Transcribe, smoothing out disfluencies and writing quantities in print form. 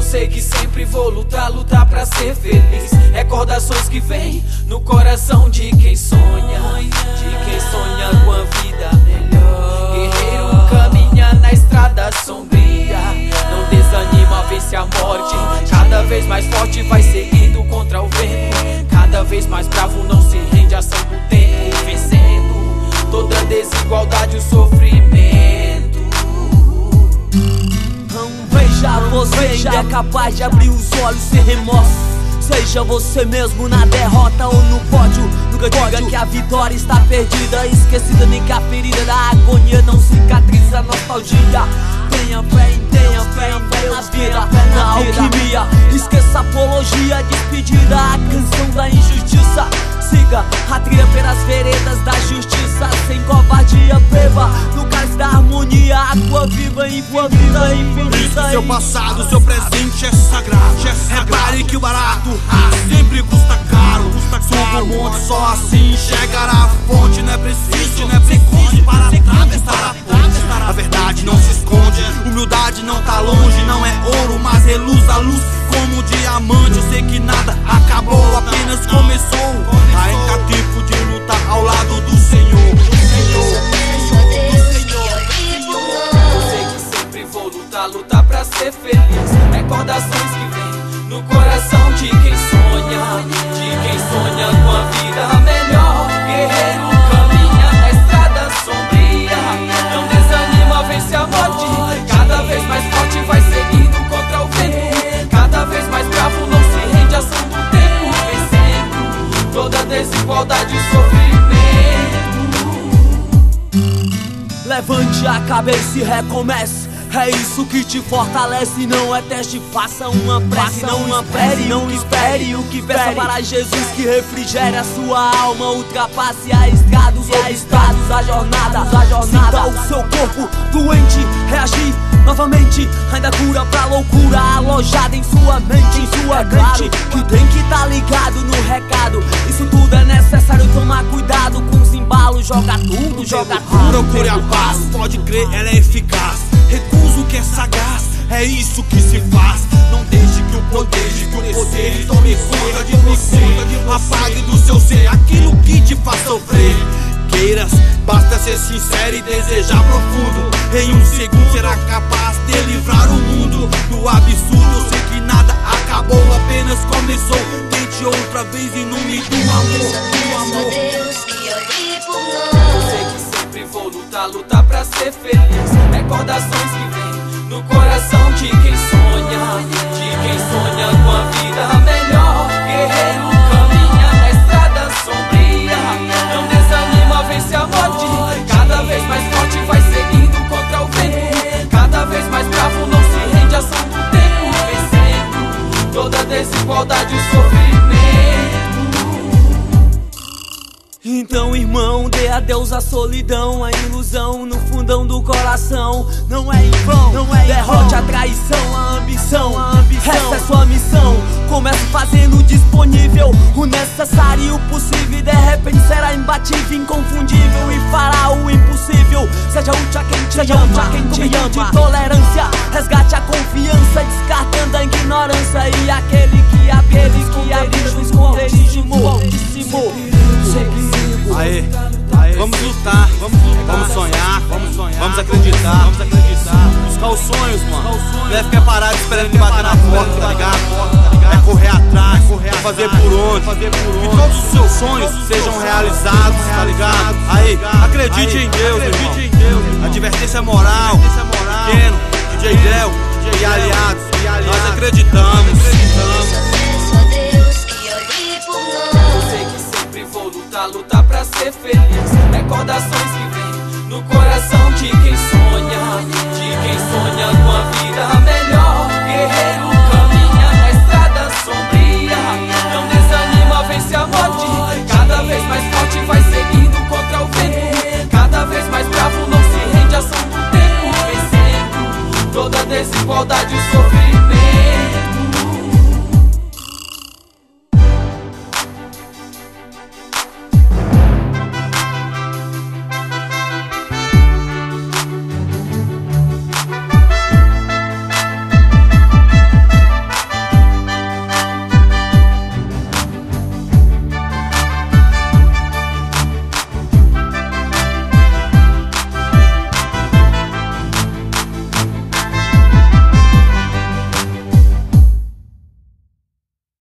sei que sempre vou lutar, lutar pra ser feliz. Recordações que vêm no coração de quem sonha, com a vida melhor. Guerreiro caminha na estrada sombria, não desanima, vence a morte. Cada vez mais forte vai seguindo contra o vento. Cada vez mais bravo, não se rende à ação do tempo. Vencendo toda a desigualdade, o sofrimento. Veja, você ainda é capaz de abrir os olhos sem remorso. Seja você mesmo na derrota ou no pódio. Nunca diga que a vitória está perdida, esquecida, nem que a ferida da agonia não cicatriza a nostalgia. Tenha fé em Deus, na vida, na alquimia. Esqueça a apologia, despedida, a canção da injustiça. Siga a trilha pelas veredas da justiça, sem covardia, beba no cálice da harmonia. Água viva em tua vida infinita. Seu passado, seu presente é sagrado. Repare que o barato sempre custa caro. Suba o monte, só assim chegará a fonte. Não é preciso para atravessar a ponte. A verdade não se esconde, humildade não tá longe. Não é ouro, mas reluz a luz como um diamante. Eu sei que nada acabou, apenas começou. Ainda há tempo de lutar ao lado do Senhor. Eu sei que sempre vou lutar, lutar pra ser feliz. Recordações que vêm no coração de quem sonha, com a vida melhor. Guerreiro caminha na estrada sombria, não desanima, vence a morte. Cada vez mais forte vai seguindo contra o vento. Cada vez mais bravo, não se rende à ação do tempo. Vencendo toda a desigualdade e sofrimento. Levante a cabeça e recomece. É isso que te fortalece, não é teste. Faça uma prece, não espere o que peça para Jesus que refrigere a sua alma. Ultrapasse a estrada, os obstáculos, a jornada. Sinta o seu corpo doente reagir novamente. Ainda cura pra loucura alojada em sua mente. Claro que tem que tá ligado no recado. Isso tudo é necessário, tomar cuidado com os embalos. Joga tudo. Procure a paz, pode crer, ela é eficaz. Recusa o que é sagaz, é isso que se faz. Não deixe que o poder tome conta de você. Apague do seu ser aquilo que te faz sofrer. Queiras, basta ser sincero e desejar profundo. Em um segundo será capaz de livrar o mundo do absurdo. Sei que nada acabou, apenas começou. Tente outra vez em nome do amor. Eu sei que sempre vou lutar pra ser feliz. Recordações que vêm no coração de quem sonha, com a vida melhor. Guerreiro caminha na estrada sombria, não desanima, vence a morte. Cada vez mais forte vai seguindo contra o vento. Cada vez mais bravo, não se rende à ação do tempo. Vencendo toda a desigualdade e sofrimento. Então, irmão, dê adeus à solidão, a ilusão no fundão do coração. Não é em vão, derrote a traição, a ambição. Essa é sua missão. Comece fazendo disponível o necessário e o possível. E de repente será imbatível, inconfundível e fará o impossível. Seja útil a quem te ama, de tolerância. Resgate a confiança, descartando a ignorância. E aquele que habita o esconderijo altíssimo. Aê, vamos lutar, vamos sonhar, vamos acreditar. Buscar os sonhos, mano. Não é ficar parado esperando ele bater na porta, tá ligado? É correr atrás, é fazer por onde. Que todos os seus sonhos sejam realizados, tá ligado? Aí, acredite em Deus, meu irmão. Advertência moral, pequeno, DJ Del e aliados. Nós acreditamos. Lutar pra ser feliz. Recordações que vêm no coração de quem sonha, com a vida melhor. Guerreiro caminha na estrada sombria, não desanima, vence a morte. Cada vez mais forte vai seguindo contra o vento. Cada vez mais bravo, não se rende à ação do tempo. Vencendo toda a desigualdade e sofrimento.